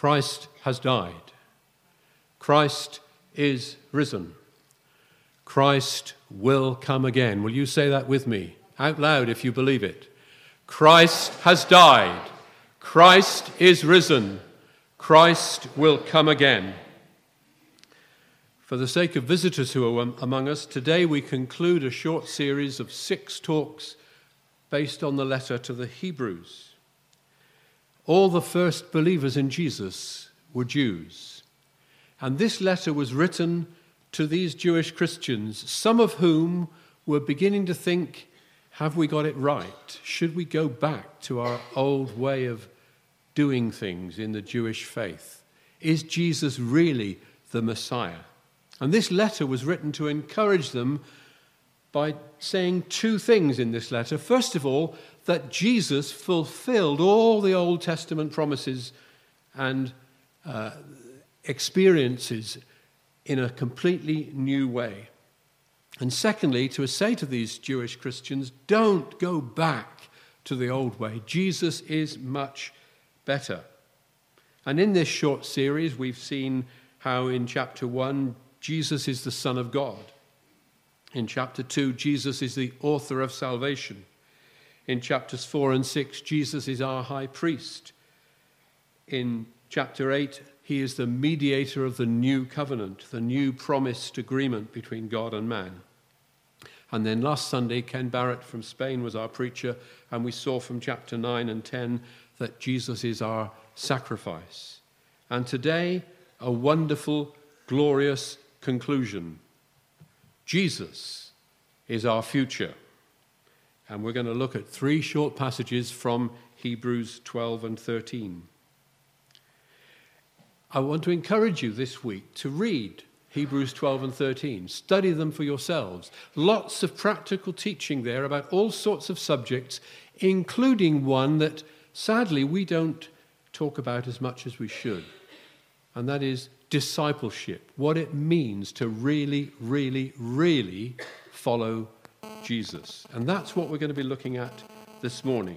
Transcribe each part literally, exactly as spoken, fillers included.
Christ has died. Christ is risen. Christ will come again. Will you say that with me? Out loud if you believe it. Christ has died. Christ is risen. Christ will come again. For the sake of visitors who are among us, today we conclude a short series of six talks based on the letter to the Hebrews. All the first believers in Jesus were Jews. And this letter was written to these Jewish Christians, some of whom were beginning to think, have we got it right? Should we go back to our old way of doing things in the Jewish faith? Is Jesus really the Messiah? And this letter was written to encourage them by saying two things in this letter. First of all, that Jesus fulfilled all the Old Testament promises and uh, experiences in a completely new way. And secondly, to say to these Jewish Christians, don't go back to the old way. Jesus is much better. And in this short series, we've seen how in chapter one, Jesus is the Son of God. In chapter two, Jesus is the author of salvation. In chapters four and six, Jesus is our high priest. In chapter eight, he is the mediator of the new covenant, the new promised agreement between God and man. And then last Sunday, Ken Barrett from Spain was our preacher, and we saw from chapter nine and ten that Jesus is our sacrifice. And today, a wonderful, glorious conclusion. Jesus is our future. And we're going to look at three short passages from Hebrews twelve and thirteen. I want to encourage you this week to read Hebrews twelve and thirteen. Study them for yourselves. Lots of practical teaching there about all sorts of subjects, including one that sadly we don't talk about as much as we should. And that is discipleship. What it means to really, really, really follow Jesus. And that's what we're going to be looking at this morning.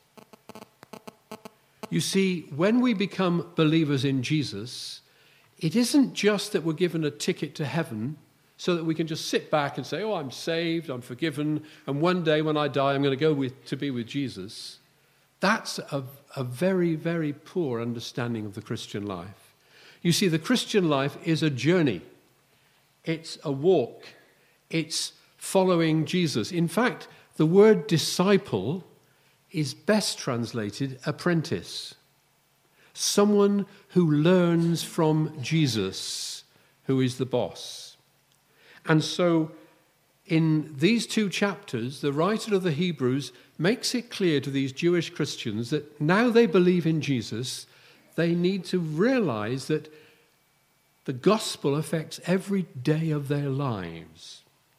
You see, when we become believers in Jesus, it isn't just that we're given a ticket to heaven so that we can just sit back and say, oh, I'm saved, I'm forgiven, and one day when I die, I'm going to go with, to be with Jesus. That's a, a very, very poor understanding of the Christian life. You see, the Christian life is a journey. It's a walk. It's following Jesus. In fact, the word disciple is best translated apprentice. Someone who learns from Jesus, who is the boss. And so in these two chapters, the writer of the Hebrews makes it clear to these Jewish Christians that now they believe in Jesus, they need to realize that the gospel affects every day of their lives.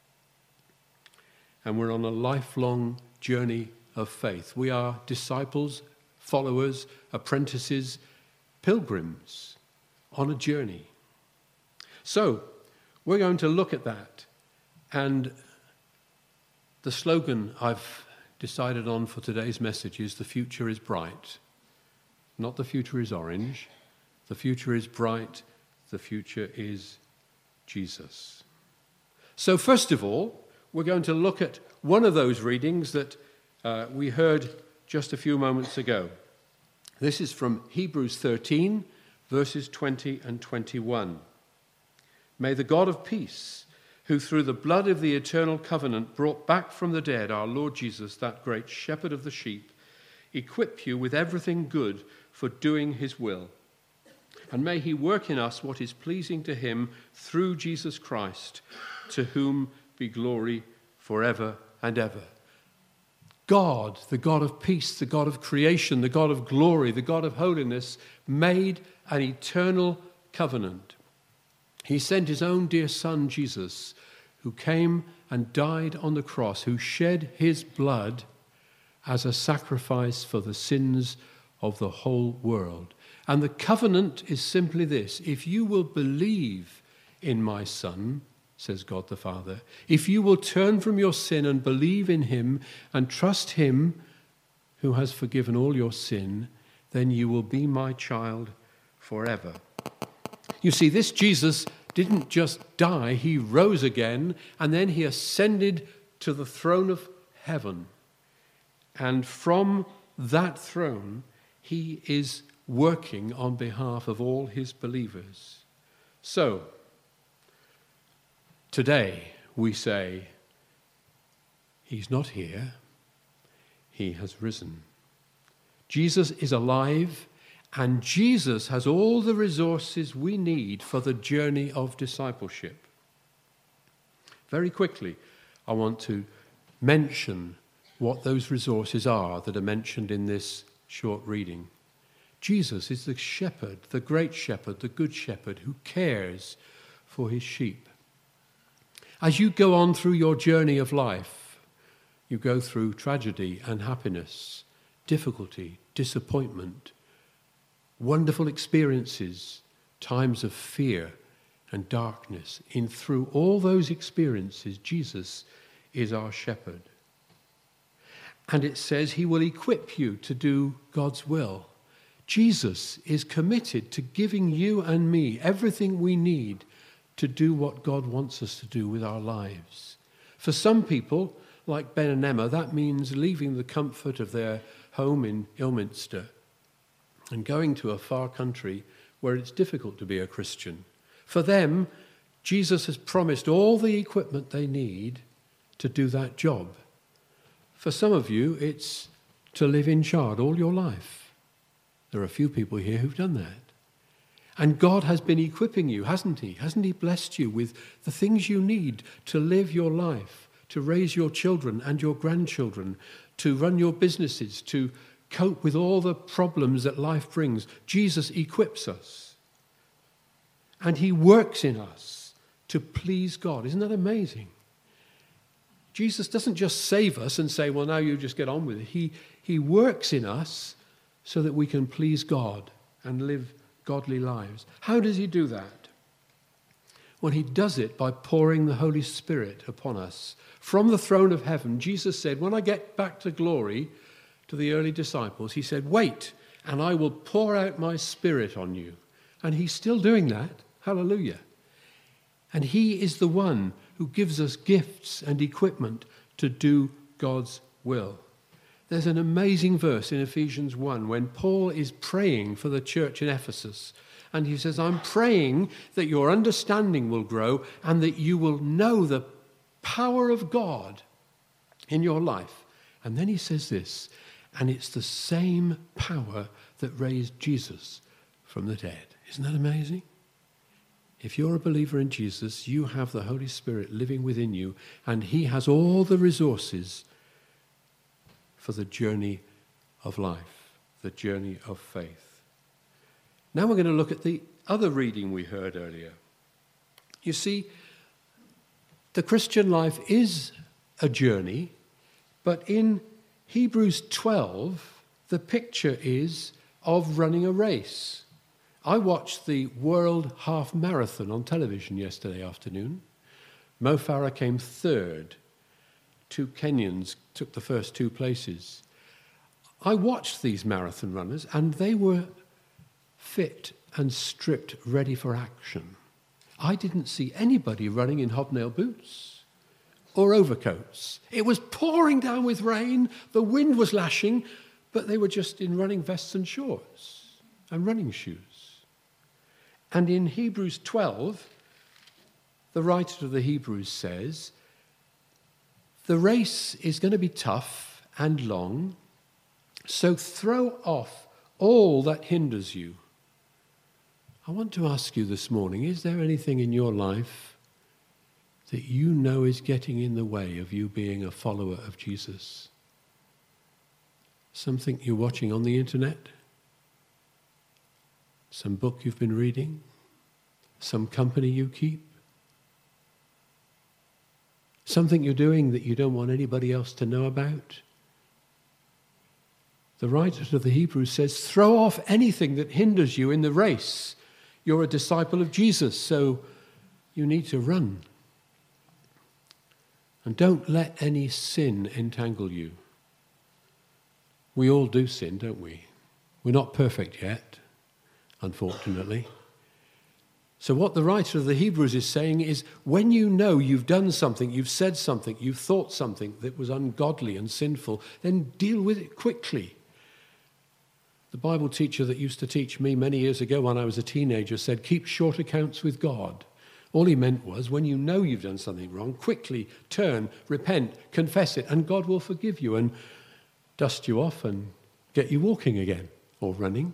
And we're on a lifelong journey of faith. We are disciples, followers, apprentices, pilgrims on a journey. So, we're going to look at that. And the slogan I've decided on for today's message is the future is bright. Not the future is orange. The future is bright. The future is Jesus. So first of all, we're going to look at one of those readings that uh, we heard just a few moments ago. This is from Hebrews thirteen, verses twenty and twenty-one. May the God of peace, who through the blood of the eternal covenant brought back from the dead our Lord Jesus, that great shepherd of the sheep, equip you with everything good for doing his will. And may he work in us what is pleasing to him through Jesus Christ, to whom be glory forever and ever. God, the God of peace, the God of creation, the God of glory, the God of holiness, made an eternal covenant. He sent his own dear son, Jesus, who came and died on the cross, who shed his blood as a sacrifice for the sins of the whole world. And the covenant is simply this: if you will believe in my Son, says God the Father, if you will turn from your sin and believe in him and trust him who has forgiven all your sin, then you will be my child forever. You see, this Jesus didn't just die, he rose again, and then he ascended to the throne of heaven. And from that throne, he is working on behalf of all his believers. So, today we say, he's not here, he has risen. Jesus is alive, and Jesus has all the resources we need for the journey of discipleship. Very quickly, I want to mention what those resources are that are mentioned in this short reading. Jesus is the shepherd, the great shepherd, the good shepherd who cares for his sheep. As you go on through your journey of life, you go through tragedy and happiness, difficulty, disappointment, wonderful experiences, times of fear and darkness. In through all those experiences, Jesus is our shepherd. And it says he will equip you to do God's will. Jesus is committed to giving you and me everything we need to do what God wants us to do with our lives. For some people, like Ben and Emma, that means leaving the comfort of their home in Ilminster and going to a far country where it's difficult to be a Christian. For them, Jesus has promised all the equipment they need to do that job. For some of you, it's to live in Chard all your life. There are a few people here who've done that. And God has been equipping you, hasn't he? Hasn't he blessed you with the things you need to live your life, to raise your children and your grandchildren, to run your businesses, to cope with all the problems that life brings? Jesus equips us. And he works in us to please God. Isn't that amazing? Jesus doesn't just save us and say, well, now you just get on with it. He, he works in us so that we can please God and live godly lives. How does he do that? Well, he does it by pouring the Holy Spirit upon us. From the throne of heaven, Jesus said, when I get back to glory, to the early disciples, he said, wait, and I will pour out my Spirit on you. And he's still doing that. Hallelujah. And he is the one who gives us gifts and equipment to do God's will. There's an amazing verse in Ephesians one when Paul is praying for the church in Ephesus. And he says, I'm praying that your understanding will grow and that you will know the power of God in your life. And then he says this, and it's the same power that raised Jesus from the dead. Isn't that amazing? If you're a believer in Jesus, you have the Holy Spirit living within you, and he has all the resources for the journey of life, the journey of faith. Now we're going to look at the other reading we heard earlier. You see, the Christian life is a journey, but in Hebrews twelve, the picture is of running a race. I watched the World Half Marathon on television yesterday afternoon. Mo Farah came third. Two Kenyans took the first two places. I watched these marathon runners, and they were fit and stripped, ready for action. I didn't see anybody running in hobnail boots or overcoats. It was pouring down with rain, the wind was lashing, but they were just in running vests and shorts and running shoes. And in Hebrews twelve, the writer of the Hebrews says, the race is going to be tough and long, so throw off all that hinders you. I want to ask you this morning, is there anything in your life that you know is getting in the way of you being a follower of Jesus? Something you're watching on the internet? Some book you've been reading? Some company you keep? Something you're doing that you don't want anybody else to know about? The writer of the Hebrews says, throw off anything that hinders you in the race. You're a disciple of Jesus, so you need to run. And don't let any sin entangle you. We all do sin, don't we? We're not perfect yet. unfortunately. So what the writer of the Hebrews is saying is, when you know you've done something, you've said something, you've thought something that was ungodly and sinful, then deal with it quickly. The Bible teacher that used to teach me many years ago when I was a teenager said, keep short accounts with God. All he meant was, when you know you've done something wrong, quickly turn, repent, confess it, and God will forgive you and dust you off and get you walking again or running.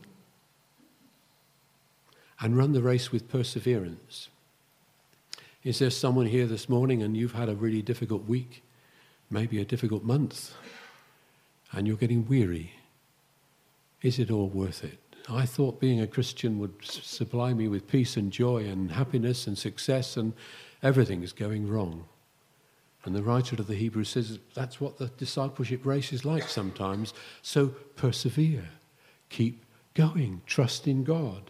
And run the race with perseverance. Is there someone here this morning and you've had a really difficult week, maybe a difficult month, and you're getting weary? Is it all worth it? I thought being a Christian would supply me with peace and joy and happiness and success, and everything is going wrong. And the writer of the Hebrews says that's what the discipleship race is like sometimes. So persevere, keep going, trust in God.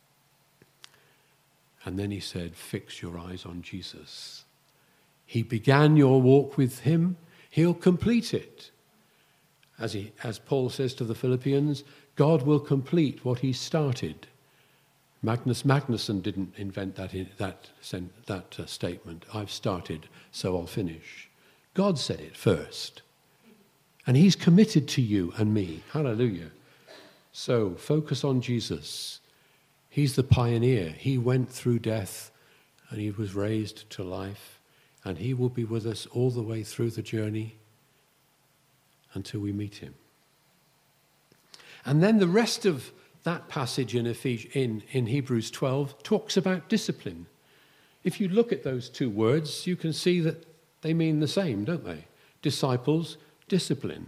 And then he said, fix your eyes on Jesus. He began your walk with him, he'll complete it. As, he, as Paul says to the Philippians, God will complete what he started. Magnus Magnusson didn't invent that, that, that uh, statement. I've started, so I'll finish. God said it first. And he's committed to you and me. Hallelujah. So focus on Jesus. He's the pioneer. He went through death and he was raised to life. And he will be with us all the way through the journey until we meet him. And then the rest of that passage in, Ephes- in, in Hebrews twelve talks about discipline. If you look at those two words, you can see that they mean the same, don't they? Disciples, discipline.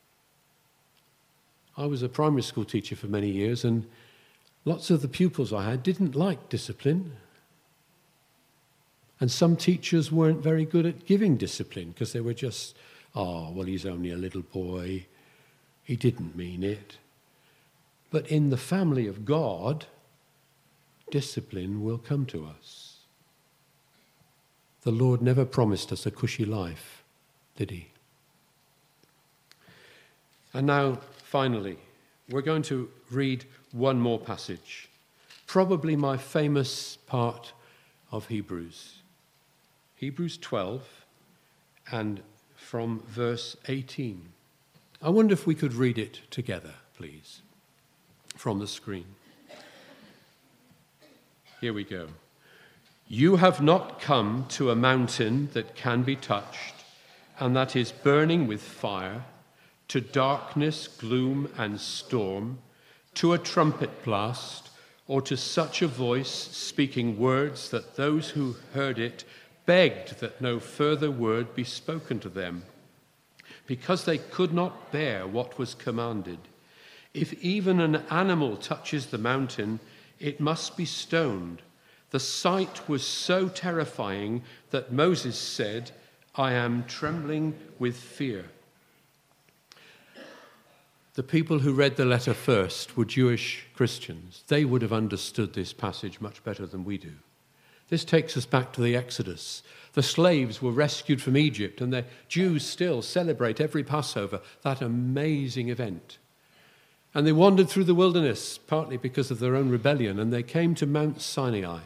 I was a primary school teacher for many years, and lots of the pupils I had didn't like discipline. And some teachers weren't very good at giving discipline because they were just, oh, well, he's only a little boy. He didn't mean it. But in the family of God, discipline will come to us. The Lord never promised us a cushy life, did he? And now, finally, we're going to read one more passage, probably my famous part of Hebrews. Hebrews twelve, and from verse eighteen. I wonder if we could read it together, please, from the screen. Here we go. You have not come to a mountain that can be touched, and that is burning with fire, to darkness, gloom, and storm, to a trumpet blast, or to such a voice speaking words that those who heard it begged that no further word be spoken to them, because they could not bear what was commanded. If even an animal touches the mountain, it must be stoned. The sight was so terrifying that Moses said, I am trembling with fear. The people who read the letter first were Jewish Christians. They would have understood this passage much better than we do. This takes us back to the Exodus. The slaves were rescued from Egypt, and the Jews still celebrate every Passover, that amazing event. And they wandered through the wilderness, partly because of their own rebellion, and they came to Mount Sinai.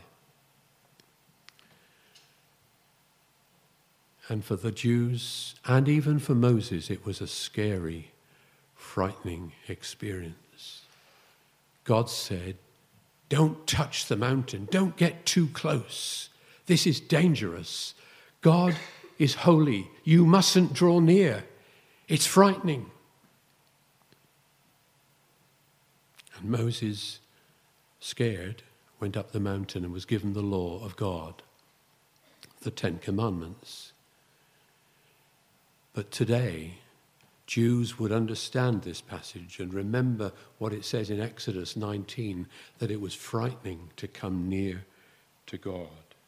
And for the Jews, and even for Moses, it was a scary, frightening experience. God said, don't touch the mountain. Don't get too close. This is dangerous. God is holy. You mustn't draw near. It's frightening. And Moses, scared, went up the mountain and was given the law of God, the Ten Commandments. But today, Jews would understand this passage and remember what it says in Exodus nineteen, that it was frightening to come near to God.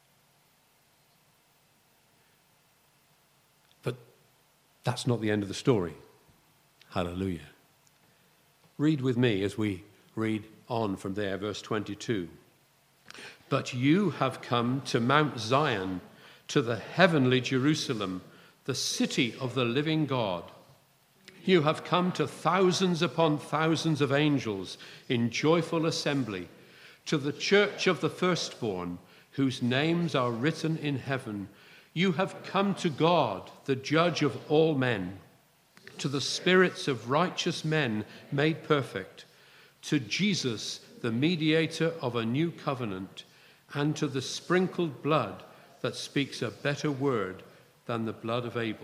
But that's not the end of the story. Hallelujah. Read with me as we read on from there, verse twenty-two. But you have come to Mount Zion, to the heavenly Jerusalem, the city of the living God. You have come to thousands upon thousands of angels in joyful assembly, To the church of the firstborn, whose names are written in heaven, you have come to God, the judge of all men, to the spirits of righteous men made perfect, to Jesus, the mediator of a new covenant, and to the sprinkled blood that speaks a better word than the blood of Abel.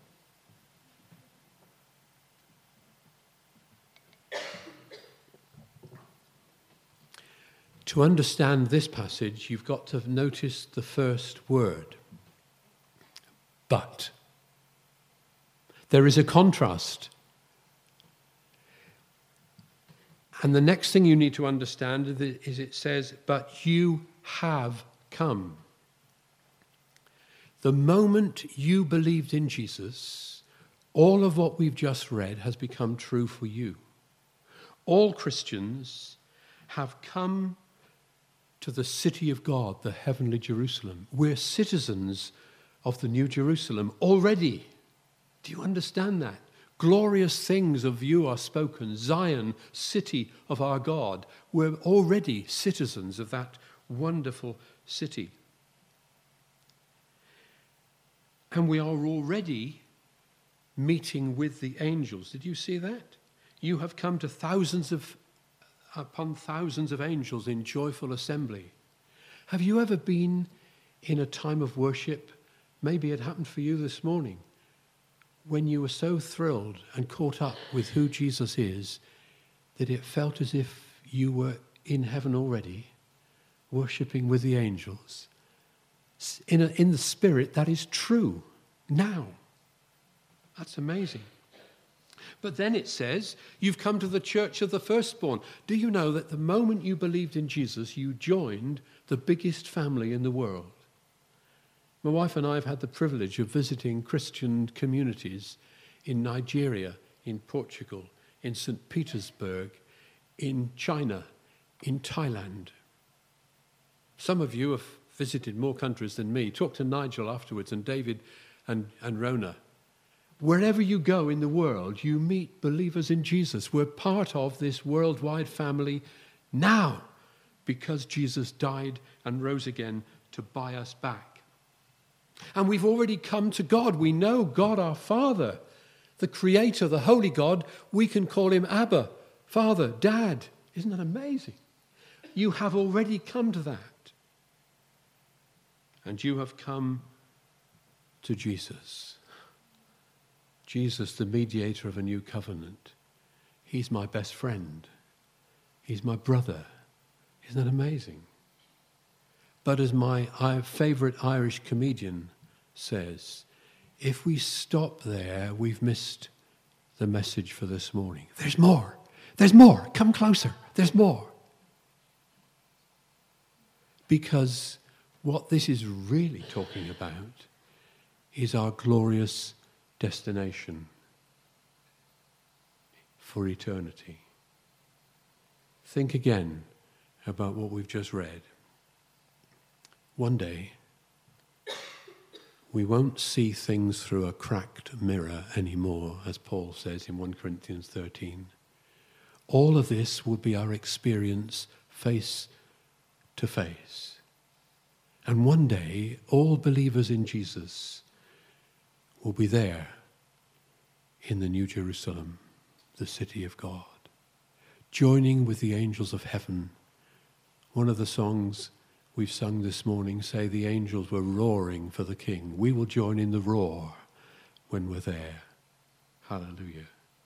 To understand this passage, you've got to notice the first word, but. There is a contrast. And the next thing you need to understand is it says, but you have come. The moment you believed in Jesus, all of what we've just read has become true for you. All Christians have come to the city of God, the heavenly Jerusalem. We're citizens of the New Jerusalem already. Do you understand that? Glorious things of you are spoken. Zion, city of our God. We're already citizens of that wonderful city. And we are already meeting with the angels. Did you see that? You have come to thousands of, upon thousands of angels in joyful assembly. Have you ever been in a time of worship? Maybe it happened for you this morning, when you were so thrilled and caught up with who Jesus is, that it felt as if you were in heaven already, worshipping with the angels. In, a, in the spirit, that is true now. That's amazing. But then it says, you've come to the church of the firstborn. Do you know that the moment you believed in Jesus, you joined the biggest family in the world? My wife and I have had the privilege of visiting Christian communities in Nigeria, in Portugal, in Saint Petersburg, in China, in Thailand. Some of you have visited more countries than me. Talk to Nigel afterwards, and David and, and Rona. Wherever you go in the world, you meet believers in Jesus. We're part of this worldwide family now because Jesus died and rose again to buy us back. And we've already come to God. We know God our Father, the Creator, the Holy God. We can call him Abba, Father, Dad. Isn't that amazing? You have already come to that. And you have come to Jesus. Jesus, the mediator of a new covenant. He's my best friend. He's my brother. Isn't that amazing? But as my favourite Irish comedian says, if we stop there, we've missed the message for this morning. There's more. There's more. Come closer. There's more. Because what this is really talking about is our glorious destination for eternity. Think again about what we've just read. One day, we won't see things through a cracked mirror anymore, as Paul says in First Corinthians thirteen. All of this will be our experience face to face. And one day, all believers in Jesus will be there in the New Jerusalem, the city of God, joining with the angels of heaven. One of the songs we've sung this morning say the angels were roaring for the King. We will join in the roar when we're there. Hallelujah.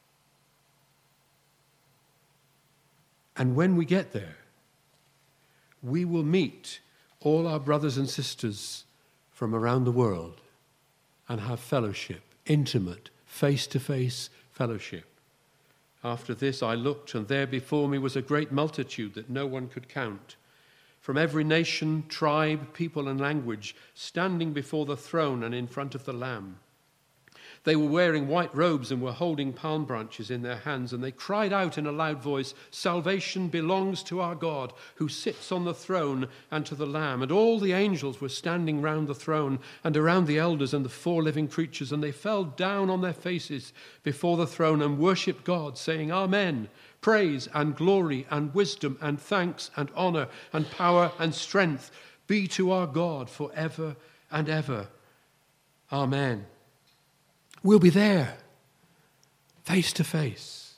And when we get there, we will meet all our brothers and sisters from around the world and have fellowship, intimate, face-to-face fellowship. After this I looked, and there before me was a great multitude that no one could count, from every nation, tribe, people, and language, standing before the throne and in front of the Lamb. They were wearing white robes and were holding palm branches in their hands, and they cried out in a loud voice, "Salvation belongs to our God, who sits on the throne, and to the Lamb." And all the angels were standing round the throne and around the elders and the four living creatures, and they fell down on their faces before the throne and worshipped God, saying, "Amen. praise and glory and wisdom and thanks and honor and power and strength be to our God forever and ever. Amen. We'll be there, face to face,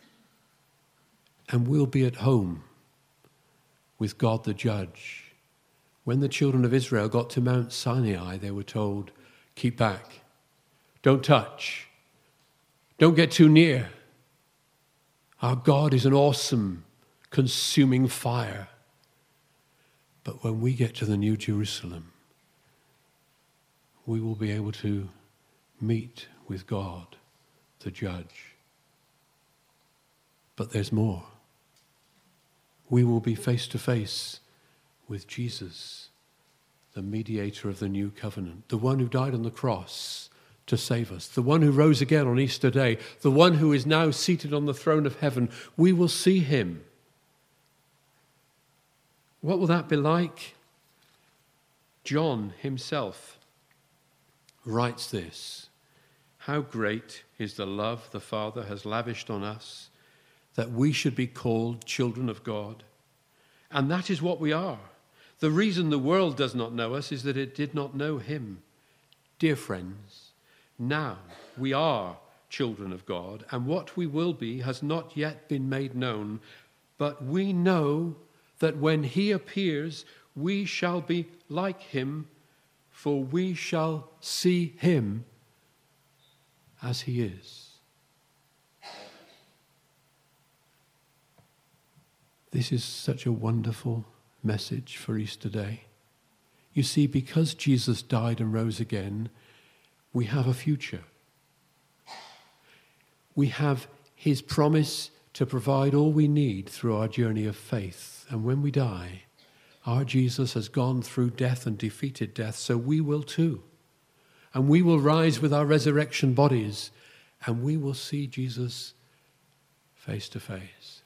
and we'll be at home with God the Judge. When the children of Israel got to Mount Sinai, they were told, keep back, don't touch, don't get too near. Our God is an awesome, consuming fire. But when we get to the New Jerusalem, we will be able to meet with God, the Judge. But there's more. We will be face to face with Jesus, the mediator of the new covenant, the one who died on the cross to save us, the one who rose again on Easter Day, the one who is now seated on the throne of heaven. We will see him. What will that be like? John himself writes this: how great is the love the Father has lavished on us, that we should be called children of God. And that is what we are. The reason the world does not know us is that it did not know him. Dear friends, now we are children of God, and what we will be has not yet been made known, but we know that when he appears, we shall be like him, for we shall see him as he is. This is such a wonderful message for Easter Day. You see, because Jesus died and rose again, we have a future. We have his promise to provide all we need through our journey of faith. And when we die, our Jesus has gone through death and defeated death, so we will too. And we will rise with our resurrection bodies, and we will see Jesus face to face.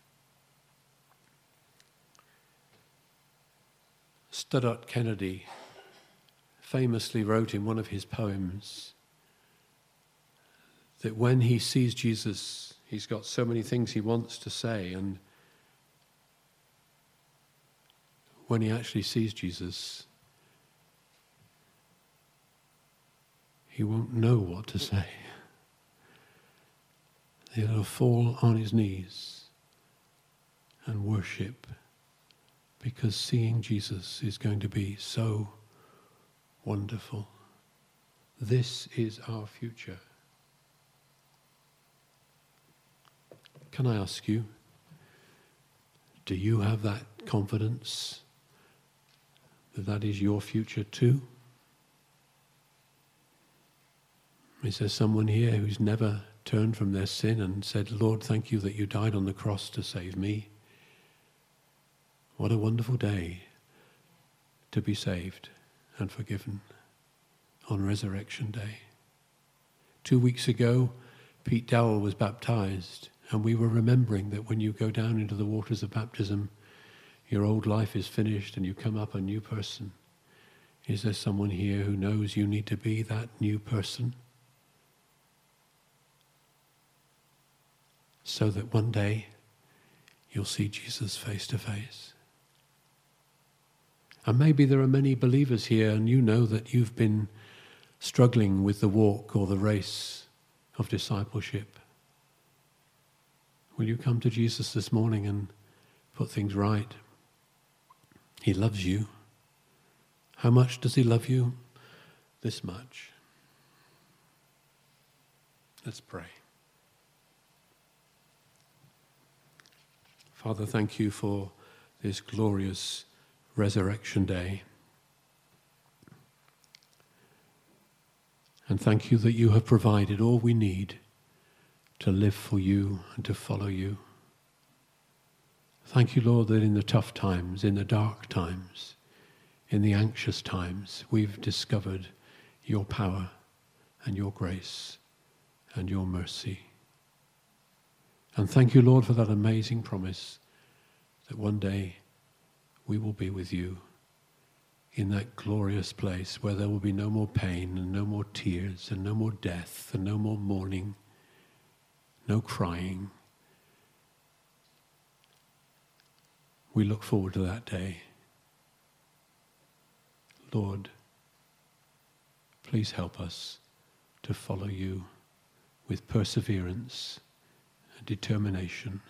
Stoddart Kennedy famously wrote in one of his poems that when he sees Jesus, he's got so many things he wants to say, and when he actually sees Jesus, he won't know what to say. He'll fall on his knees and worship, because seeing Jesus is going to be so wonderful. This is our future. Can I ask you, do you have that confidence that that is your future too? Is there someone here who's never turned from their sin and said, Lord, thank you that you died on the cross to save me? What a wonderful day to be saved and forgiven on Resurrection Day. Two weeks ago, Pete Dowell was baptized, and we were remembering that when you go down into the waters of baptism, your old life is finished and you come up a new person. Is there someone here who knows you need to be that new person? So that one day you'll see Jesus face to face. And maybe there are many believers here and you know that you've been struggling with the walk or the race of discipleship. Will you come to Jesus this morning and put things right? He loves you. How much does he love you? This much. Let's pray. Father, thank you for this glorious Resurrection Day. And thank you that you have provided all we need to live for you and to follow you. Thank you, Lord, that in the tough times, in the dark times, in the anxious times, we've discovered your power and your grace and your mercy. And thank you, Lord, for that amazing promise that one day we will be with you in that glorious place where there will be no more pain and no more tears and no more death and no more mourning, no crying, We look forward to that day. Lord, please help us to follow you with perseverance and determination.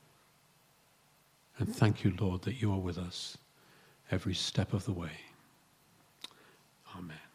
And thank you, Lord, that you are with us every step of the way. Amen.